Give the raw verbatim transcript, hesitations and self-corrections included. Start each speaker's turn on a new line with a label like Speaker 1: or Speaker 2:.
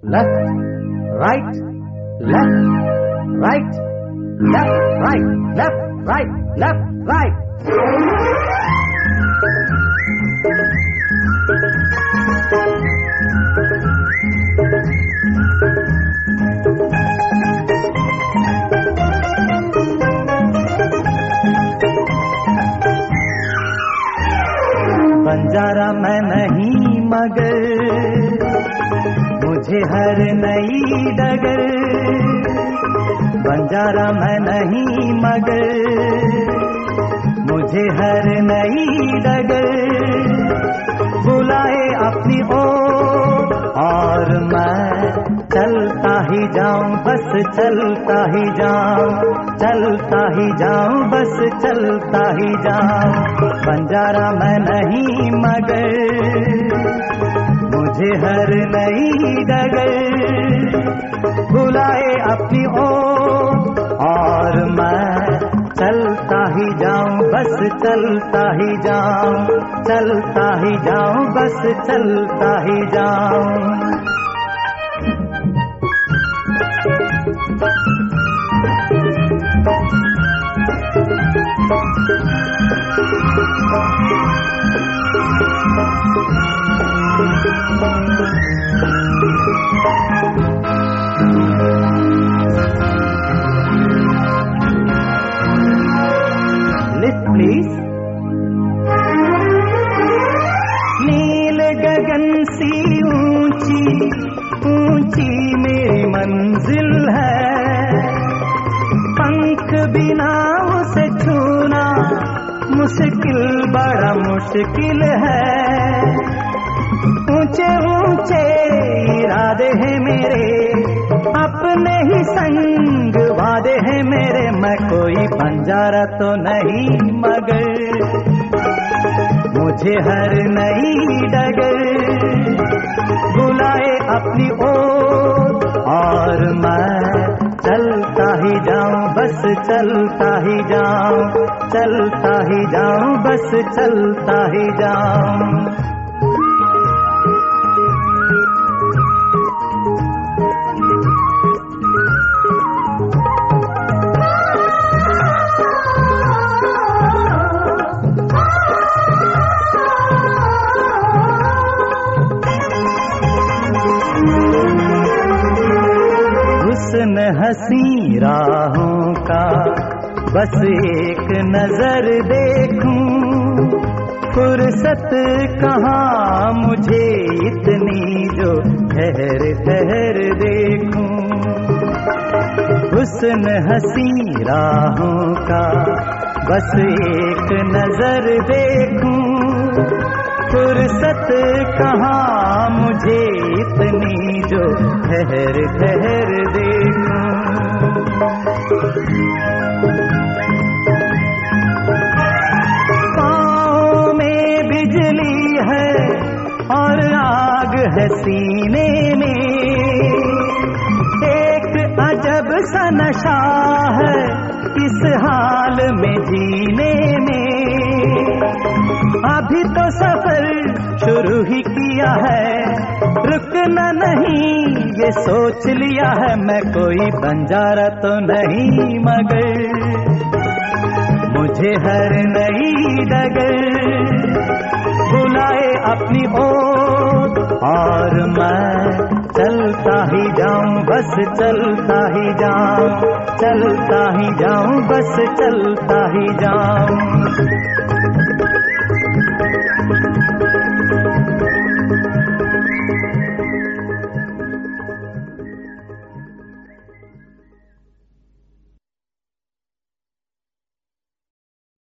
Speaker 1: left, right, left, right, left, right, left, right, left, right. Banjara मैं नहीं मगर मुझे हर नई डगर, बंजारा मैं नहीं मगर मुझे हर नई डगर बुलाए अपनी ओर और मैं चलता ही जाऊं, बस चलता ही जाऊं, चलता ही जाऊं, बस चलता ही जाऊं। बंजारा मैं नहीं मगर मुझे हर नई डगर बुलाए अपनी ओर और मैं चलता ही जाऊं, बस चलता ही जाऊं, चलता ही जाऊं, बस चलता ही जाऊं। Lift please. नील गगन सी ऊंची ऊंची मेरी मंजिल है, पंख बिना उसे छूना मुश्किल बड़ा मुश्किल है। ऊंचे ऊंचे इरादे हैं मेरे, अपने ही संग वादे हैं मेरे। मैं कोई बंजारा तो नहीं मगर मुझे हर नई डगर बुलाए अपनी ओर और मैं चलता ही जाऊं, बस चलता ही जाऊं, चलता ही जाऊं, बस चलता ही जाऊं। हुस्न हसी राहों का बस एक नजर देखूं, फुर्सत कहाँ मुझे इतनी जो ठहर ठहर देखूं। हुस्न हसी राहों का बस एक नजर देखूं, फुर्सत कहाँ मुझे इतनी जो ठहर ठहर देखूं। पाँव में बिजली है और आग है सीने में, एक अजब सा नशा है इस हाल में जीने में। अभी तो सफर शुरू ही किया है, रुकना नहीं ये सोच लिया है। मैं कोई बंजारा तो नहीं मगर मुझे हर नई डगर बुलाए अपनी ओर और मैं चलता ही जाऊं, बस चलता ही जाऊं, चलता ही जाऊं, बस चलता ही जाऊं।